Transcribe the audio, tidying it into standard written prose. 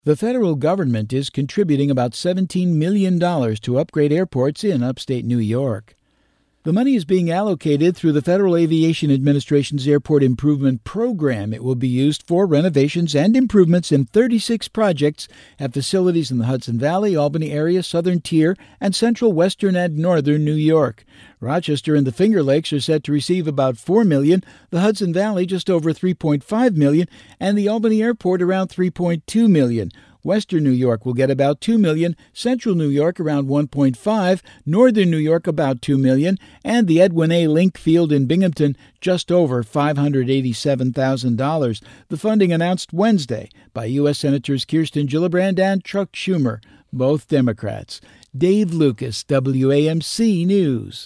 The federal government is contributing about $17 million to upgrade airports in upstate New York. The money is being allocated through the Federal Aviation Administration's Airport Improvement Program. It will be used for renovations and improvements in 36 projects at facilities in the Hudson Valley, Albany area, Southern Tier, and Central, Western, and Northern New York. Rochester and the Finger Lakes are set to receive about $4 million, the Hudson Valley just over $3.5 million, and the Albany Airport around $3.2 million. Western New York will get about $2 million, Central New York around $1.5 million, Northern New York about $2 million, and the Edwin A. Link Field in Binghamton just over $587,000. The funding announced Wednesday by U.S. Senators Kirsten Gillibrand and Chuck Schumer, both Democrats. Dave Lucas, WAMC News.